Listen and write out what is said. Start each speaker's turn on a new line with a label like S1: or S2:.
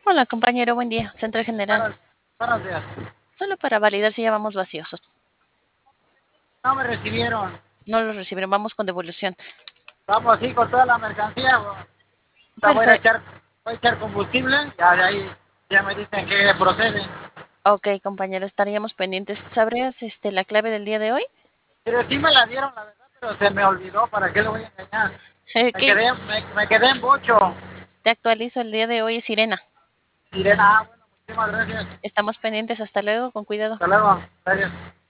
S1: Hola, compañero, buen día. Central General.
S2: Buenos, buenos días.
S1: Solo para validar si ya vamos vacíos.
S2: No me recibieron.
S1: No los recibieron, vamos con devolución.
S2: Vamos así con toda la mercancía. Voy a, ir a
S1: Perfecto.
S2: echar, voy a echar combustible. Ya de ahí ya me dicen que procede.
S1: Ok, compañero, estaríamos pendientes. ¿Sabrías la clave del día de hoy?
S2: Pero sí me la dieron, la verdad, pero se me olvidó. ¿Para qué le voy a engañar? Me
S1: ¿Qué?
S2: quedé, me quedé en bocho.
S1: Te actualizo, el día de hoy es Sirena.
S2: Sirena, bueno, muchísimas gracias.
S1: Estamos pendientes, hasta luego, con cuidado.
S2: Hasta luego. Gracias.